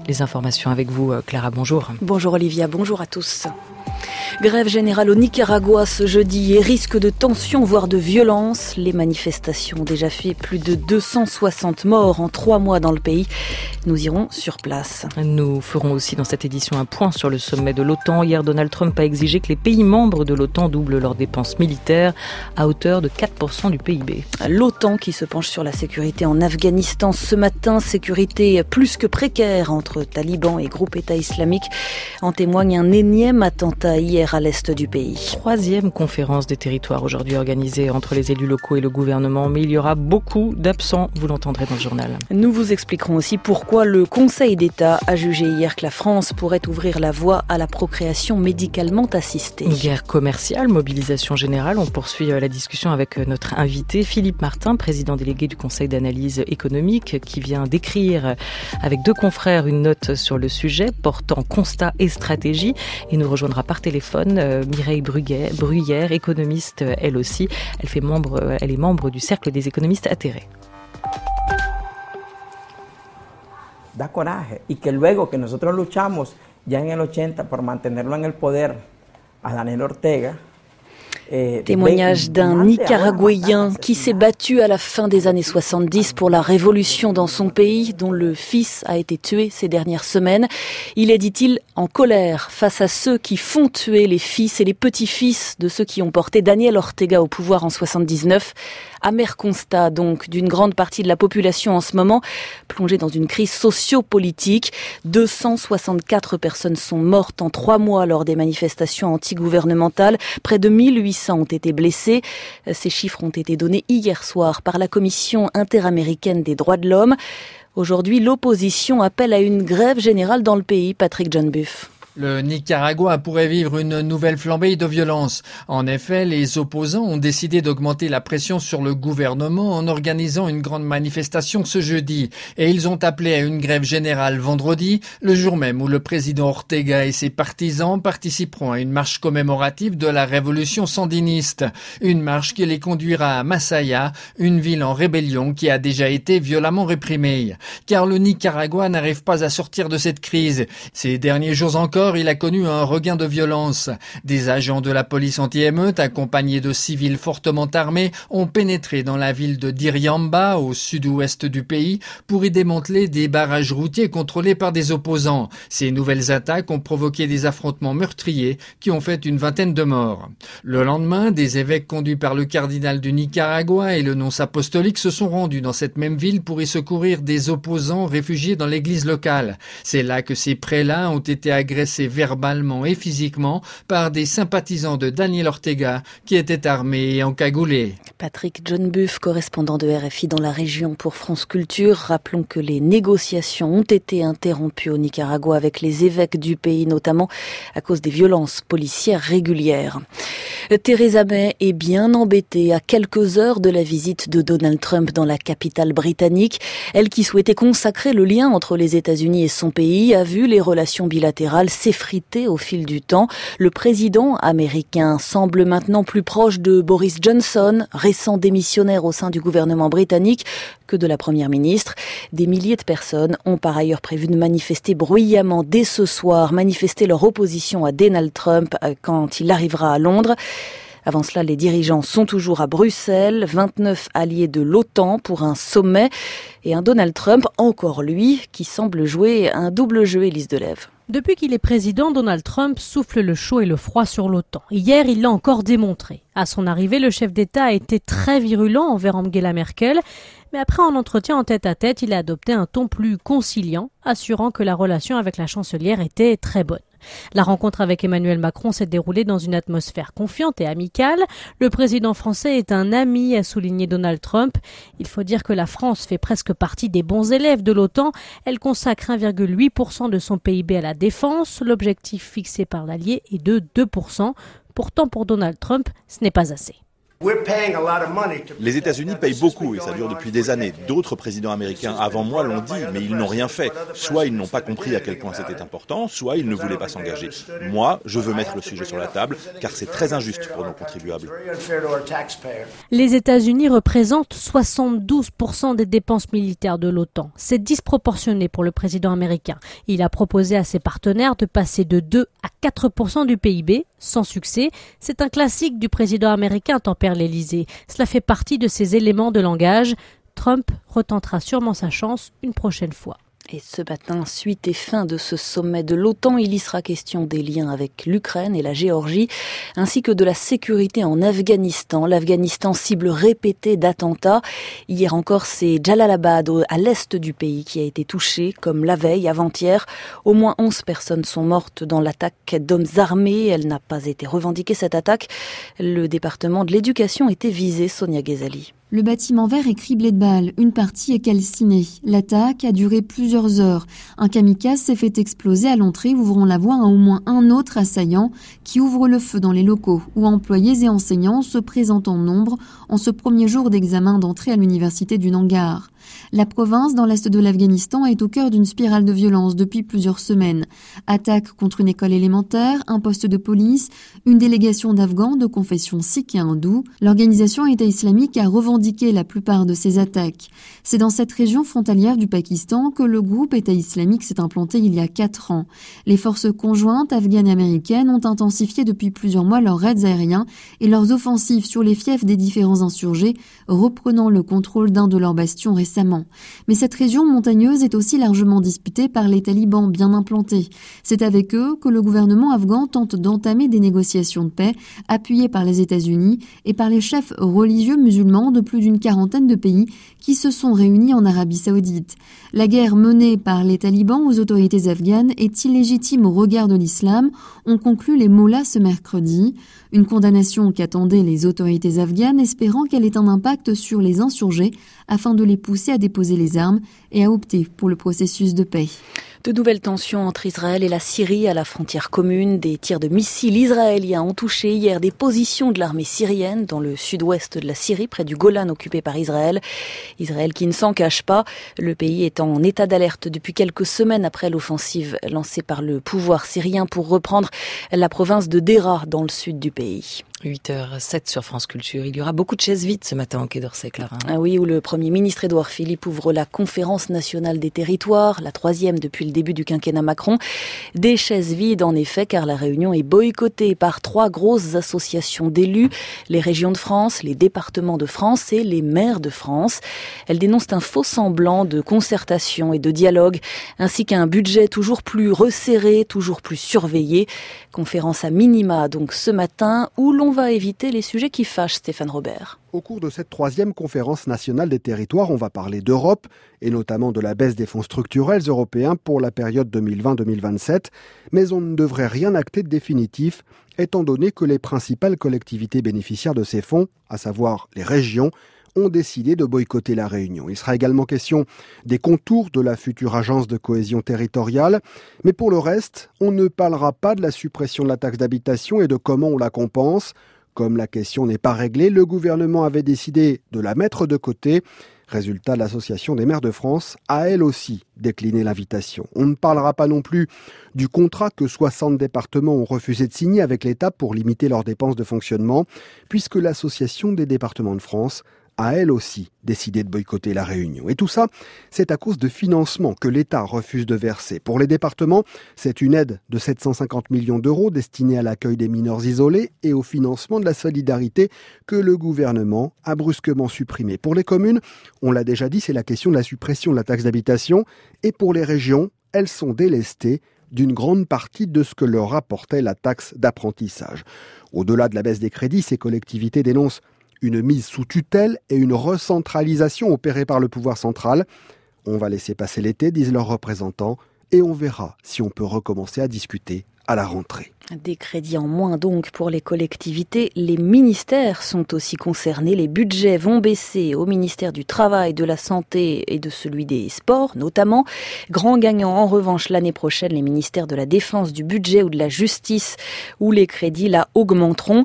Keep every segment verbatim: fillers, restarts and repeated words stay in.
Les informations avec vous, Clara, bonjour. Bonjour Olivia, bonjour à tous. Grève générale au Nicaragua ce jeudi et risque de tension, voire de violence. Les manifestations ont déjà fait plus de deux cent soixante morts en trois mois dans le pays. Nous irons sur place. Nous ferons aussi dans cette édition un point sur le sommet de l'OTAN. Hier, Donald Trump a exigé que les pays membres de l'OTAN doublent leurs dépenses militaires à hauteur de quatre pour cent du P I B. L'OTAN qui se penche sur la sécurité en Afghanistan ce matin. Sécurité plus que précaire entre talibans et groupe État islamique. En témoigne un énième attentat hier à l'est du pays. Troisième conférence des territoires aujourd'hui organisée entre les élus locaux et le gouvernement, mais il y aura beaucoup d'absents, vous l'entendrez dans le journal. Nous vous expliquerons aussi pourquoi le Conseil d'État a jugé hier que la France pourrait ouvrir la voie à la procréation médicalement assistée. Guerre commerciale, mobilisation générale, on poursuit la discussion avec notre invité Philippe Martin, président délégué du Conseil d'analyse économique, qui vient d'écrire avec deux confrères une note sur le sujet portant constat et stratégie, et nous rejoindra par téléphone Euh, Mireille Bruyère, Bruyère, économiste elle aussi. Elle, fait membre, elle est membre du Cercle des économistes atterrés. Da coraje y que luego que nosotros luchamos ya en el ochenta por mantenerlo en el poder a Daniel Ortega. Témoignage d'un Nicaraguayen qui s'est battu à la fin des années soixante-dix pour la révolution dans son pays, dont le fils a été tué ces dernières semaines. Il est, dit-il, en colère face à ceux qui font tuer les fils et les petits-fils de ceux qui ont porté Daniel Ortega au pouvoir en soixante-dix-neuf. Amer constat donc d'une grande partie de la population en ce moment, plongée dans une crise socio-politique. deux cent soixante-quatre personnes sont mortes en trois mois lors des manifestations antigouvernementales. Près de mille huit cents ont été blessés. Ces chiffres ont été donnés hier soir par la Commission interaméricaine des droits de l'homme. Aujourd'hui, l'opposition appelle à une grève générale dans le pays. Patrick John Buff. Le Nicaragua pourrait vivre une nouvelle flambée de violence. En effet, les opposants ont décidé d'augmenter la pression sur le gouvernement en organisant une grande manifestation ce jeudi. Et ils ont appelé à une grève générale vendredi, le jour même où le président Ortega et ses partisans participeront à une marche commémorative de la révolution sandiniste. Une marche qui les conduira à Masaya, une ville en rébellion qui a déjà été violemment réprimée. Car le Nicaragua n'arrive pas à sortir de cette crise. Ces derniers jours encore, il a connu un regain de violence. Des agents de la police anti-émeute, accompagnés de civils fortement armés, ont pénétré dans la ville de Diriamba, au sud-ouest du pays, pour y démanteler des barrages routiers contrôlés par des opposants. Ces nouvelles attaques ont provoqué des affrontements meurtriers qui ont fait une vingtaine de morts. Le lendemain, des évêques conduits par le cardinal du Nicaragua et le nonce apostolique se sont rendus dans cette même ville pour y secourir des opposants réfugiés dans l'église locale. C'est là que ces prélats ont été agressés verbalement et physiquement par des sympathisants de Daniel Ortega qui étaient armés et encagoulés. Patrick John Buff, correspondant de R F I dans la région pour France Culture. Rappelons que les négociations ont été interrompues au Nicaragua avec les évêques du pays, notamment à cause des violences policières régulières. Theresa May est bien embêtée à quelques heures de la visite de Donald Trump dans la capitale britannique. Elle qui souhaitait consacrer le lien entre les États-Unis et son pays a vu les relations bilatérales s'effriter au fil du temps. Le président américain semble maintenant plus proche de Boris Johnson, récent démissionnaire au sein du gouvernement britannique, que de la première ministre. Des milliers de personnes ont par ailleurs prévu de manifester bruyamment dès ce soir, manifester leur opposition à Donald Trump quand il arrivera à Londres. Avant cela, les dirigeants sont toujours à Bruxelles, vingt-neuf alliés de l'OTAN pour un sommet et un Donald Trump, encore lui, qui semble jouer un double jeu, Élise Delève. Depuis qu'il est président, Donald Trump souffle le chaud et le froid sur l'OTAN. Hier, il l'a encore démontré. À son arrivée, le chef d'État a été très virulent envers Angela Merkel, mais après un entretien en tête-à-tête, il a adopté un ton plus conciliant, assurant que la relation avec la chancelière était très bonne. La rencontre avec Emmanuel Macron s'est déroulée dans une atmosphère confiante et amicale. Le président français est un ami, a souligné Donald Trump. Il faut dire que la France fait presque partie des bons élèves de l'OTAN. Elle consacre un virgule huit pour cent de son P I B à la défense. L'objectif fixé par l'allié est de deux pour cent. Pourtant, pour Donald Trump, ce n'est pas assez. Les États-Unis payent beaucoup et ça dure depuis des années. D'autres présidents américains avant moi l'ont dit, mais ils n'ont rien fait. Soit ils n'ont pas compris à quel point c'était important, soit ils ne voulaient pas s'engager. Moi, je veux mettre le sujet sur la table, car c'est très injuste pour nos contribuables. Les États-Unis représentent soixante-douze pour cent des dépenses militaires de l'OTAN. C'est disproportionné pour le président américain. Il a proposé à ses partenaires de passer de deux à quatre pour cent du P I B, sans succès. C'est un classique du président américain, tempère l'Élysée. Cela fait partie de ses éléments de langage. Trump retentera sûrement sa chance une prochaine fois. Et ce matin, suite et fin de ce sommet de l'OTAN, il y sera question des liens avec l'Ukraine et la Géorgie, ainsi que de la sécurité en Afghanistan. L'Afghanistan, cible répétée d'attentats. Hier encore, c'est Jalalabad, à l'est du pays, qui a été touché, comme la veille, avant-hier. Au moins onze personnes sont mortes dans l'attaque d'hommes armés. Elle n'a pas été revendiquée, cette attaque. Le département de l'éducation était visé, Sonia Ghezali. Le bâtiment vert est criblé de balles, une partie est calcinée. L'attaque a duré plusieurs heures. Un kamikaze s'est fait exploser à l'entrée, ouvrant la voie à au moins un autre assaillant qui ouvre le feu dans les locaux, où employés et enseignants se présentent en nombre en ce premier jour d'examen d'entrée à l'université du Nangarhar. La province, dans l'est de l'Afghanistan, est au cœur d'une spirale de violence depuis plusieurs semaines. Attaques contre une école élémentaire, un poste de police, une délégation d'Afghans de confession sikh et hindoue. L'organisation État islamique a revendiqué la plupart de ces attaques. C'est dans cette région frontalière du Pakistan que le groupe État islamique s'est implanté il y a quatre ans. Les forces conjointes afghanes et américaines ont intensifié depuis plusieurs mois leurs raids aériens et leurs offensives sur les fiefs des différents insurgés, reprenant le contrôle d'un de leurs bastions récemment. Mais cette région montagneuse est aussi largement disputée par les talibans bien implantés. C'est avec eux que le gouvernement afghan tente d'entamer des négociations de paix, appuyées par les États-Unis et par les chefs religieux musulmans de plus d'une quarantaine de pays qui se sont réunis en Arabie Saoudite. La guerre menée par les talibans aux autorités afghanes est illégitime au regard de l'islam, ont conclu les mollahs ce mercredi. Une condamnation qu'attendaient les autorités afghanes, espérant qu'elle ait un impact sur les insurgés afin de les pousser à déposer les armes et à opter pour le processus de paix. De nouvelles tensions entre Israël et la Syrie à la frontière commune. Des tirs de missiles israéliens ont touché hier des positions de l'armée syrienne dans le sud-ouest de la Syrie, près du Golan occupé par Israël. Israël qui ne s'en cache pas. Le pays est en état d'alerte depuis quelques semaines après l'offensive lancée par le pouvoir syrien pour reprendre la province de Deraa dans le sud du pays. huit heures sept sur France Culture. Il y aura beaucoup de chaises vides ce matin au Quai d'Orsay, Clara. Ah oui, où le Premier ministre Édouard Philippe ouvre la conférence nationale des territoires, la troisième depuis le début du quinquennat Macron. Des chaises vides en effet, car la réunion est boycottée par trois grosses associations d'élus, les régions de France, les départements de France et les maires de France. Elles dénoncent un faux semblant de concertation et de dialogue, ainsi qu'un budget toujours plus resserré, toujours plus surveillé. Conférence à minima donc ce matin, où l'on On va éviter les sujets qui fâchent, Stéphane Robert. Au cours de cette troisième conférence nationale des territoires, on va parler d'Europe et notamment de la baisse des fonds structurels européens pour la période deux mille vingt deux mille vingt-sept. Mais on ne devrait rien acter de définitif, étant donné que les principales collectivités bénéficiaires de ces fonds, à savoir les régions, ont décidé de boycotter la réunion. Il sera également question des contours de la future agence de cohésion territoriale. Mais pour le reste, on ne parlera pas de la suppression de la taxe d'habitation et de comment on la compense. Comme la question n'est pas réglée, le gouvernement avait décidé de la mettre de côté. Résultat, l'Association des maires de France a elle aussi décliné l'invitation. On ne parlera pas non plus du contrat que soixante départements ont refusé de signer avec l'État pour limiter leurs dépenses de fonctionnement, puisque l'Association des départements de France a elle aussi décidé de boycotter la réunion. Et tout ça, c'est à cause de financements que l'État refuse de verser. Pour les départements, c'est une aide de sept cent cinquante millions d'euros destinée à l'accueil des mineurs isolés et au financement de la solidarité que le gouvernement a brusquement supprimé. Pour les communes, on l'a déjà dit, c'est la question de la suppression de la taxe d'habitation. Et pour les régions, elles sont délestées d'une grande partie de ce que leur apportait la taxe d'apprentissage. Au-delà de la baisse des crédits, ces collectivités dénoncent une mise sous tutelle et une recentralisation opérée par le pouvoir central. On va laisser passer l'été, disent leurs représentants, et on verra si on peut recommencer à discuter à la rentrée. Des crédits en moins donc pour les collectivités. Les ministères sont aussi concernés. Les budgets vont baisser au ministère du Travail, de la Santé et de celui des Sports notamment. Grands gagnants en revanche l'année prochaine, les ministères de la Défense, du Budget ou de la Justice, où les crédits là augmenteront.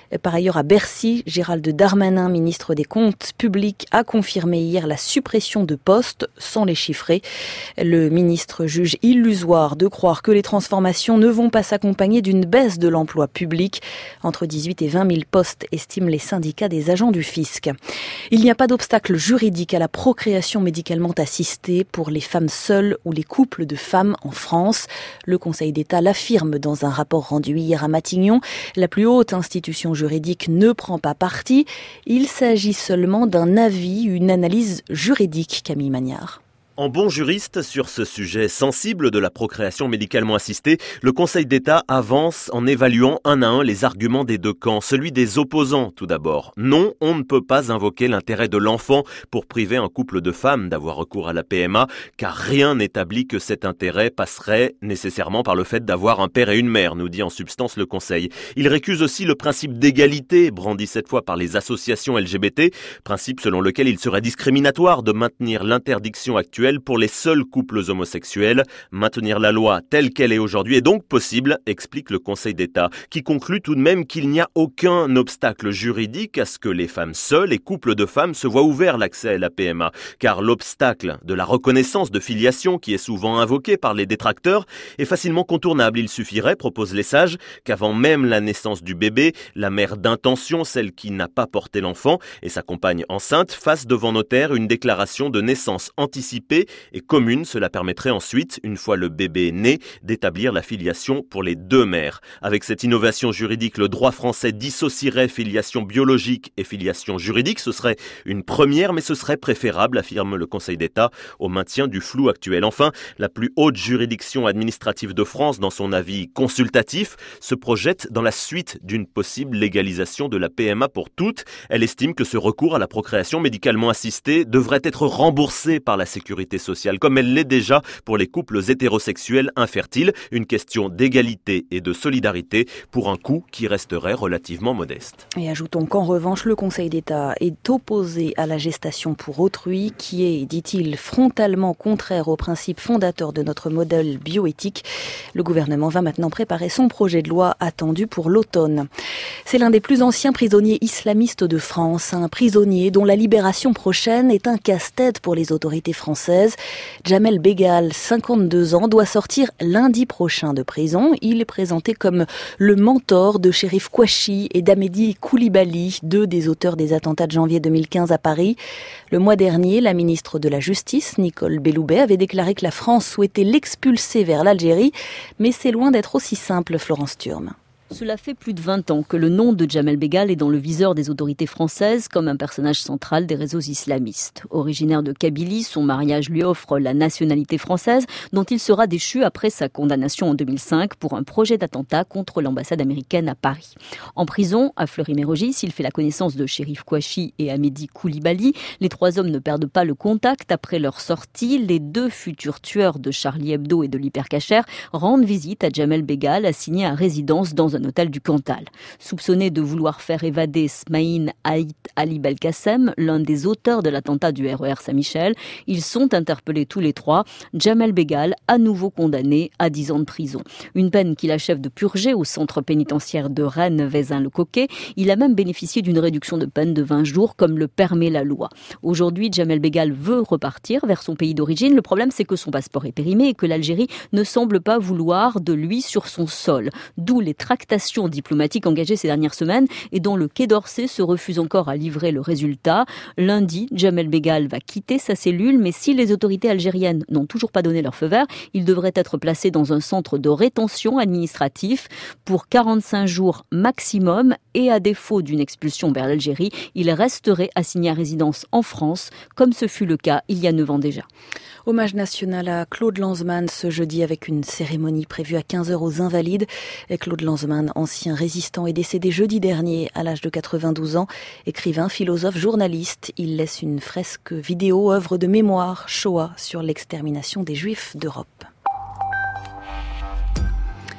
Par ailleurs, à Bercy, Gérald Darmanin, ministre des Comptes publics, a confirmé hier la suppression de postes sans les chiffrer. Le ministre juge illusoire de croire que les transformations ne vont pas s'accompagner d'une baisse de l'emploi public. Entre dix-huit et vingt mille postes, estiment les syndicats des agents du fisc. Il n'y a pas d'obstacle juridique à la procréation médicalement assistée pour les femmes seules ou les couples de femmes en France. Le Conseil d'État l'affirme dans un rapport rendu hier à Matignon. La plus haute institution juridique ne prend pas parti. Il s'agit seulement d'un avis, une analyse juridique, Camille Magnard. En bon juriste, sur ce sujet sensible de la procréation médicalement assistée, le Conseil d'État avance en évaluant un à un les arguments des deux camps. Celui des opposants, tout d'abord. Non, on ne peut pas invoquer l'intérêt de l'enfant pour priver un couple de femmes d'avoir recours à la P M A, car rien n'établit que cet intérêt passerait nécessairement par le fait d'avoir un père et une mère, nous dit en substance le Conseil. Il récuse aussi le principe d'égalité, brandi cette fois par les associations L G B T, principe selon lequel il serait discriminatoire de maintenir l'interdiction actuelle pour les seuls couples homosexuels. Maintenir la loi telle qu'elle est aujourd'hui est donc possible, explique le Conseil d'État, qui conclut tout de même qu'il n'y a aucun obstacle juridique à ce que les femmes seules et couples de femmes se voient ouvert l'accès à la P M A, car l'obstacle de la reconnaissance de filiation qui est souvent invoqué par les détracteurs est facilement contournable. Il suffirait, proposent les sages, qu'avant même la naissance du bébé, la mère d'intention, celle qui n'a pas porté l'enfant, et sa compagne enceinte fasse devant notaire une déclaration de naissance anticipée et commune. Cela permettrait ensuite, une fois le bébé né, d'établir la filiation pour les deux mères. Avec cette innovation juridique, le droit français dissocierait filiation biologique et filiation juridique. Ce serait une première, mais ce serait préférable, affirme le Conseil d'État, au maintien du flou actuel. Enfin, la plus haute juridiction administrative de France, dans son avis consultatif, se projette dans la suite d'une possible légalisation de la P M A pour toutes. Elle estime que ce recours à la procréation médicalement assistée devrait être remboursé par la sécurité sociale, comme elle l'est déjà pour les couples hétérosexuels infertiles. Une question d'égalité et de solidarité pour un coût qui resterait relativement modeste. Et ajoutons qu'en revanche, le Conseil d'État est opposé à la gestation pour autrui, qui est, dit-il, frontalement contraire aux principes fondateurs de notre modèle bioéthique. Le gouvernement va maintenant préparer son projet de loi attendu pour l'automne. C'est l'un des plus anciens prisonniers islamistes de France, un prisonnier dont la libération prochaine est un casse-tête pour les autorités françaises. Jamel Begal, cinquante-deux ans, doit sortir lundi prochain de prison. Il est présenté comme le mentor de Chérif Kouachi et d'Ahmedi Koulibaly, deux des auteurs des attentats de janvier deux mille quinze à Paris. Le mois dernier, la ministre de la Justice, Nicole Belloubet, avait déclaré que la France souhaitait l'expulser vers l'Algérie, mais c'est loin d'être aussi simple, Florence Thurme. Cela fait plus de vingt ans que le nom de Jamel Begal est dans le viseur des autorités françaises comme un personnage central des réseaux islamistes. Originaire de Kabylie, son mariage lui offre la nationalité française dont il sera déchu après sa condamnation en deux mille cinq pour un projet d'attentat contre l'ambassade américaine à Paris. En prison, à Fleury-Mérogis, il fait la connaissance de Chérif Kouachi et Ahmedi Koulibaly. Les trois hommes ne perdent pas le contact après leur sortie. Les deux futurs tueurs de Charlie Hebdo et de l'Hypercacher rendent visite à Jamel Begal, assigné à résidence dans un hôtel du Cantal. Soupçonné de vouloir faire évader Smaïn Haït Ali Belkacem, l'un des auteurs de l'attentat du R E R Saint-Michel, ils sont interpellés tous les trois. Jamel Begal, à nouveau condamné à dix ans de prison. Une peine qu'il achève de purger au centre pénitentiaire de Rennes-Vézin-le-Coquet. Il a même bénéficié d'une réduction de peine de vingt jours, comme le permet la loi. Aujourd'hui, Jamel Begal veut repartir vers son pays d'origine. Le problème, c'est que son passeport est périmé et que l'Algérie ne semble pas vouloir de lui sur son sol. D'où les tractations diplomatiques engagées ces dernières semaines et dont le Quai d'Orsay se refuse encore à livrer le résultat. Lundi, Jamel Begal va quitter sa cellule, mais si les autorités algériennes n'ont toujours pas donné leur feu vert, il devrait être placé dans un centre de rétention administratif pour quarante-cinq jours maximum et à défaut d'une expulsion vers l'Algérie, il resterait assigné à résidence en France, comme ce fut le cas il y a neuf ans déjà. Hommage national à Claude Lanzmann ce jeudi avec une cérémonie prévue à quinze heures aux Invalides. Et Claude Lanzmann, ancien résistant, est décédé jeudi dernier à l'âge de quatre-vingt-douze ans. Écrivain, philosophe, journaliste, il laisse une fresque vidéo, œuvre de mémoire, Shoah, sur l'extermination des Juifs d'Europe.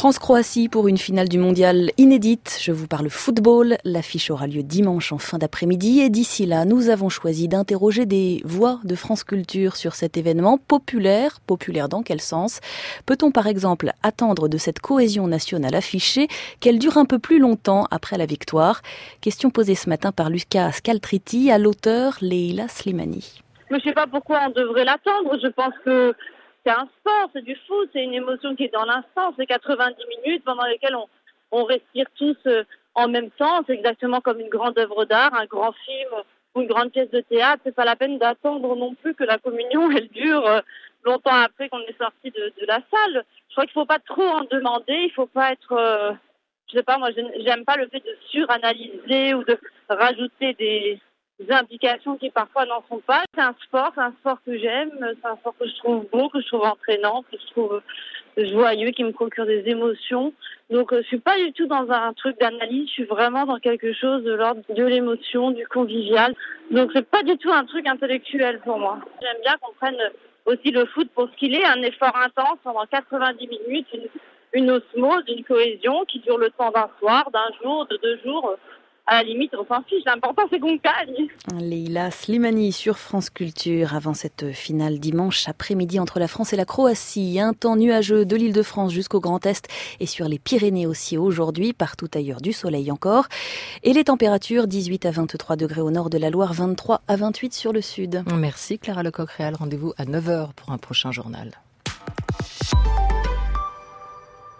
France-Croatie pour une finale du mondial inédite. Je vous parle football. L'affiche aura lieu dimanche en fin d'après-midi. Et d'ici là, nous avons choisi d'interroger des voix de France Culture sur cet événement populaire. Populaire dans quel sens ? Peut-on par exemple attendre de cette cohésion nationale affichée qu'elle dure un peu plus longtemps après la victoire ? Question posée ce matin par Lucas Scaltriti à l'auteur Leïla Slimani. Mais je ne sais pas pourquoi on devrait l'attendre. Je pense que c'est un sport, c'est du foot, c'est une émotion qui est dans l'instant. C'est quatre-vingt-dix minutes pendant lesquelles on, on respire tous euh, en même temps. C'est exactement comme une grande œuvre d'art, un grand film ou une grande pièce de théâtre. C'est pas la peine d'attendre non plus que la communion, elle dure euh, longtemps après qu'on est sorti de, de la salle. Je crois qu'il faut pas trop en demander. Il faut pas être, euh, je sais pas, moi, j'aime pas le fait de suranalyser ou de rajouter des des implications qui parfois n'en sont pas. C'est un sport, c'est un sport que j'aime, c'est un sport que je trouve beau, que je trouve entraînant, que je trouve joyeux, qui me procure des émotions. Donc je suis pas du tout dans un truc d'analyse, je suis vraiment dans quelque chose de l'ordre de l'émotion, du convivial. Donc c'est pas du tout un truc intellectuel pour moi. J'aime bien qu'on prenne aussi le foot pour ce qu'il est, un effort intense pendant quatre-vingt-dix minutes, une, une osmose, une cohésion qui dure le temps d'un soir, d'un jour, de deux jours. À la limite, on s'en fiche. L'important, c'est qu'on gagne. Leïla Slimani sur France Culture avant cette finale dimanche après-midi entre la France et la Croatie. Un temps nuageux de l'Île-de-France jusqu'au Grand Est et sur les Pyrénées aussi aujourd'hui. Partout ailleurs, du soleil encore. Et les températures, dix-huit à vingt-trois degrés au nord de la Loire, vingt-trois à vingt-huit sur le sud. Merci Clara Lecoq-Réal. Rendez-vous à neuf heures pour un prochain journal.